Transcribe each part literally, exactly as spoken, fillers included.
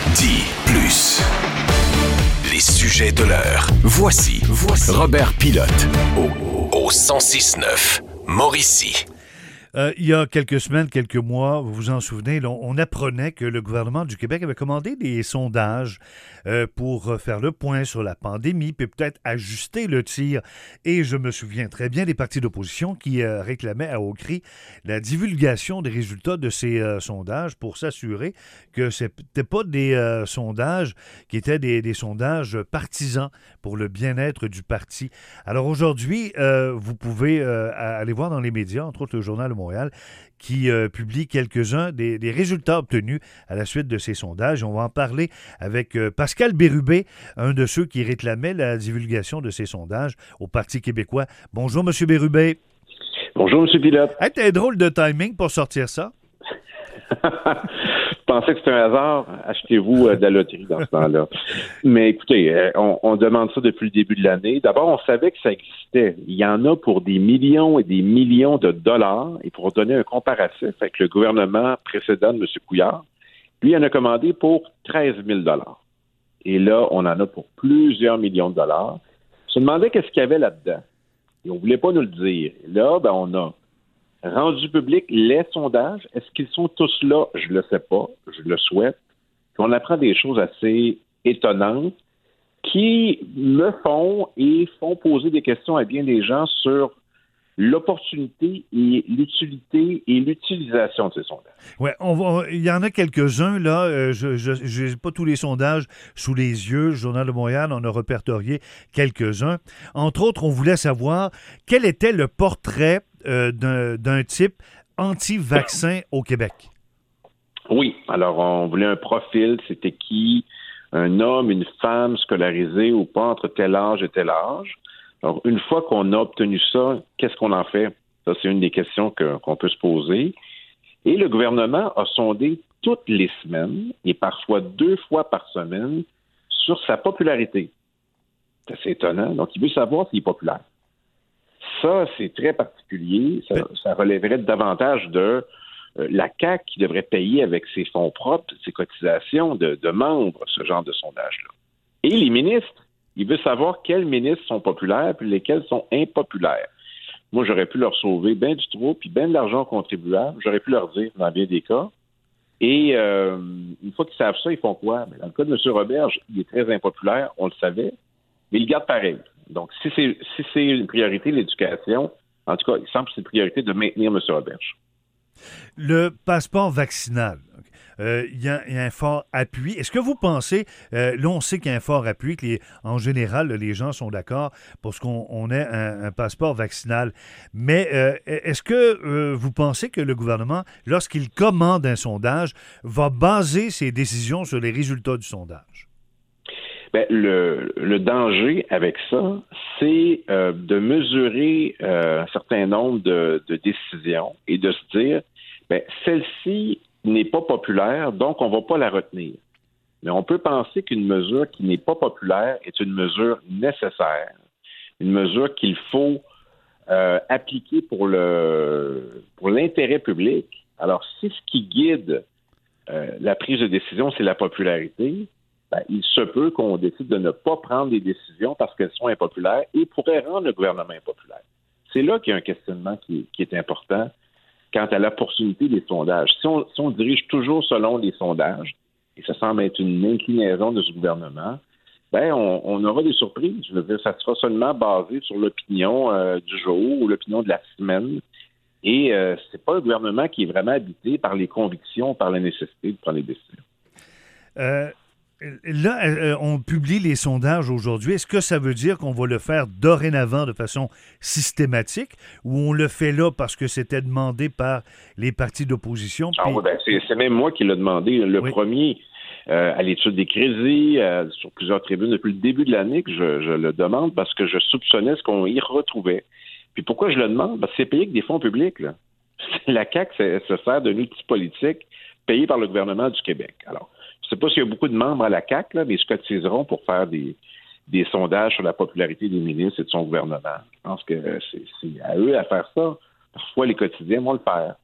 Dis plus. Les sujets de l'heure. Voici, voici Robert Pilote au, au cent six neuf Mauricie. Euh, il y a quelques semaines, quelques mois, vous vous en souvenez, on, on apprenait que le gouvernement du Québec avait commandé des sondages euh, pour faire le point sur la pandémie, puis peut-être ajuster le tir. Et je me souviens très bien des partis d'opposition qui euh, réclamaient à haut cri la divulgation des résultats de ces euh, sondages pour s'assurer que ce n'étaient pas des euh, sondages qui étaient des, des sondages partisans pour le bien-être du parti. Alors aujourd'hui, euh, vous pouvez euh, aller voir dans les médias, entre autres le Journal de Montréal, qui euh, publie quelques-uns des, des résultats obtenus à la suite de ces sondages. On va en parler avec euh, Pascal Bérubé, un de ceux qui réclamait la divulgation de ces sondages au Parti québécois. Bonjour, M. Bérubé. Bonjour, M. Pilote. Hey, t'as un drôle de timing pour sortir ça. Je pensais que c'était un hasard. Achetez-vous de la loterie dans ce temps-là. Mais écoutez, on, on demande ça depuis le début de l'année. D'abord, on savait que ça existait. Il y en a pour des millions et des millions de dollars. Et pour donner un comparatif avec le gouvernement précédent de M. Couillard, lui, il en a commandé pour treize mille dollars. Et là, on en a pour plusieurs millions de dollars. On se demandait qu'est-ce qu'il y avait là-dedans. Et on ne voulait pas nous le dire. Et là, ben, on a rendu public les sondages. Est-ce qu'ils sont tous là? Je le sais pas. Je le souhaite. Puis on apprend des choses assez étonnantes qui me font et font poser des questions à bien des gens sur l'opportunité et l'utilité et l'utilisation de ces sondages. Oui, il y en a quelques-uns, là. Euh, je n'ai pas tous les sondages sous les yeux. Le Journal de Montréal en a répertorié quelques-uns. Entre autres, on voulait savoir quel était le portrait euh, d'un, d'un type anti-vaccin au Québec. Oui, alors on voulait un profil. C'était qui? Un homme, une femme scolarisée ou pas entre tel âge et tel âge. Alors, une fois qu'on a obtenu ça, qu'est-ce qu'on en fait? Ça, c'est une des questions que, qu'on peut se poser. Et le gouvernement a sondé toutes les semaines, et parfois deux fois par semaine, sur sa popularité. C'est assez étonnant. Donc, il veut savoir s'il est populaire. Ça, c'est très particulier. Ça, ça relèverait davantage de euh, la C A Q qui devrait payer avec ses fonds propres, ses cotisations de, de membres, ce genre de sondage-là. Et les ministres. Il veut savoir quels ministres sont populaires puis lesquels sont impopulaires. Moi, j'aurais pu leur sauver bien du trop puis bien de l'argent contribuable. J'aurais pu leur dire dans bien des cas. Et euh, une fois qu'ils savent ça, ils font quoi? Dans le cas de M. Roberge, il est très impopulaire, on le savait, mais il le garde pareil. Donc, si c'est, si c'est une priorité, l'éducation, en tout cas, il semble que c'est une priorité de maintenir M. Roberge. Le passeport vaccinal, il euh, y, y a un fort appui. Est-ce que vous pensez, euh, là on sait qu'il y a un fort appui, que les, en général les gens sont d'accord pour ce qu'on on ait un, un passeport vaccinal, mais euh, est-ce que euh, vous pensez que le gouvernement, lorsqu'il commande un sondage, va baser ses décisions sur les résultats du sondage? Bien, le, le danger avec ça, c'est euh, de mesurer euh, un certain nombre de, de décisions et de se dire, bien, celle-ci n'est pas populaire, donc on ne va pas la retenir. Mais on peut penser qu'une mesure qui n'est pas populaire est une mesure nécessaire, une mesure qu'il faut euh, appliquer pour le pour l'intérêt public. Alors, si ce qui guide euh, la prise de décision, c'est la popularité, ben, il se peut qu'on décide de ne pas prendre des décisions parce qu'elles sont impopulaires et pourraient rendre le gouvernement impopulaire. C'est là qu'il y a un questionnement qui, qui est important quant à l'opportunité des sondages. Si on, si on dirige toujours selon les sondages, et ça semble être une inclinaison de ce gouvernement, ben on, on aura des surprises. Je veux dire, ça sera seulement basé sur l'opinion euh, du jour ou l'opinion de la semaine. Et euh, c'est pas un gouvernement qui est vraiment habité par les convictions, par la nécessité de prendre des décisions. Euh... Là, euh, on publie les sondages aujourd'hui. Est-ce que ça veut dire qu'on va le faire dorénavant de façon systématique ou on le fait là parce que c'était demandé par les partis d'opposition? Ah, puis... oui, ben, c'est, c'est même moi qui l'ai demandé. Le oui. premier, euh, à l'étude des crédits, euh, sur plusieurs tribunes depuis le début de l'année que je, je le demande parce que je soupçonnais ce qu'on y retrouvait. Puis pourquoi je le demande? Parce que c'est payé avec des fonds publics. Là. La C A Q se sert d'un outil politique payé par le gouvernement du Québec. Alors, je ne sais pas s'il y a beaucoup de membres à la C A Q, là, mais ils se cotiseront pour faire des, des sondages sur la popularité des ministres et de son gouvernement. Je pense que c'est, c'est à eux à faire ça. Parfois, les quotidiens vont le faire.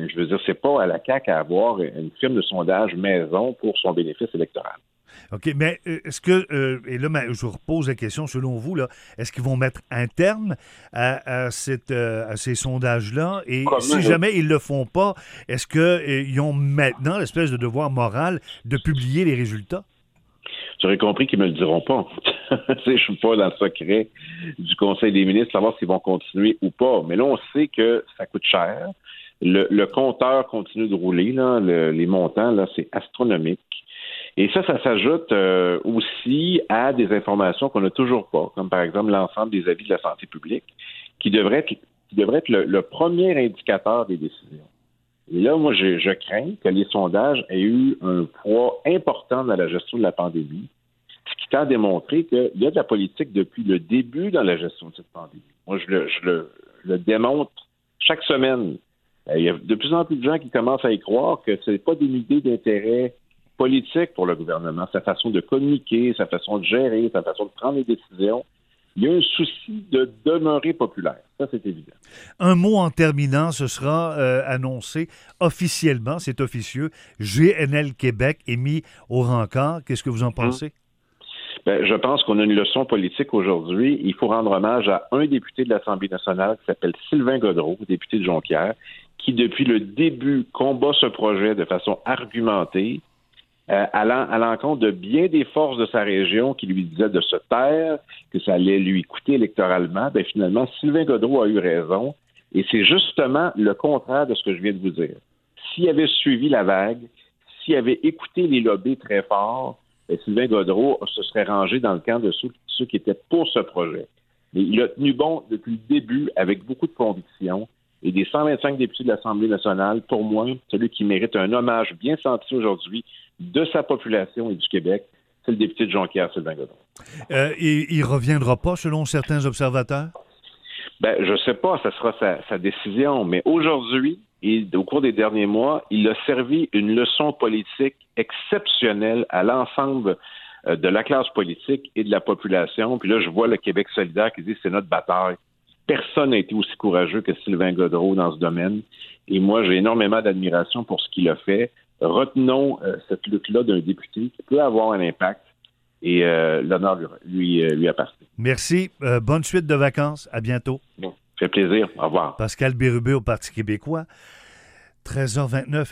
Mais je veux dire, c'est pas à la C A Q à avoir une firme de sondage maison pour son bénéfice électoral. OK, mais est-ce que, euh, et là, je vous repose la question, selon vous, là, est-ce qu'ils vont mettre un terme à, à, cette, euh, à ces sondages-là? Et Comme si jamais ils ne le font pas, est-ce qu'ils ont maintenant l'espèce de devoir moral de publier les résultats? J'aurais compris qu'ils ne me le diront pas. Je ne suis pas dans le secret du Conseil des ministres, savoir s'ils vont continuer ou pas. Mais là, on sait que ça coûte cher. Le, le compteur continue de rouler. Là. Le, les montants, là, c'est astronomique. Et ça, ça s'ajoute euh, aussi à des informations qu'on n'a toujours pas, comme par exemple l'ensemble des avis de la santé publique, qui devrait être, qui devrait être le, le premier indicateur des décisions. Et là, moi, je, je crains que les sondages aient eu un poids important dans la gestion de la pandémie, ce qui tend à démontrer qu'il y a de la politique depuis le début dans la gestion de cette pandémie. Moi, je le, je le, je le démontre chaque semaine. Il y a de plus en plus de gens qui commencent à y croire que ce n'est pas des idées d'intérêt politique pour le gouvernement, sa façon de communiquer, sa façon de gérer, sa façon de prendre les décisions. Il y a un souci de demeurer populaire. Ça, c'est évident. Un mot en terminant, ce sera euh, annoncé officiellement, c'est officieux, G N L Québec est mis au rencard. Qu'est-ce que vous en pensez? Mmh. Ben, je pense qu'on a une leçon politique aujourd'hui. Il faut rendre hommage à un député de l'Assemblée nationale qui s'appelle Sylvain Gaudreault, député de Jonquière, qui, depuis le début, combat ce projet de façon argumentée, Euh, allant à l'encontre de bien des forces de sa région qui lui disaient de se taire, que ça allait lui coûter électoralement. Ben finalement, Sylvain Gaudreault a eu raison. Et c'est justement le contraire de ce que je viens de vous dire. S'il avait suivi la vague, s'il avait écouté les lobbies très forts, ben Sylvain Gaudreault se serait rangé dans le camp de ceux, ceux qui étaient pour ce projet. Mais il a tenu bon depuis le début avec beaucoup de conviction. Et des cent vingt-cinq députés de l'Assemblée nationale, pour moi, celui qui mérite un hommage bien senti aujourd'hui de sa population et du Québec, c'est le député de Jonquière, Sylvain Gaudreault. Euh, il ne reviendra pas, selon certains observateurs? Ben, je ne sais pas, ça sera sa, sa décision. Mais aujourd'hui, et au cours des derniers mois, il a servi une leçon politique exceptionnelle à l'ensemble euh, de la classe politique et de la population. Puis là, je vois le Québec solidaire qui dit « c'est notre bataille ». Personne n'a été aussi courageux que Sylvain Gaudreault dans ce domaine. Et moi, j'ai énormément d'admiration pour ce qu'il a fait. Retenons euh, cette lutte-là d'un député qui peut avoir un impact et euh, l'honneur lui, lui, euh, lui appartient. Merci. Euh, bonne suite de vacances. À bientôt. Bon, ça fait plaisir. Au revoir. Pascal Bérubé au Parti québécois. treize heures vingt-neuf.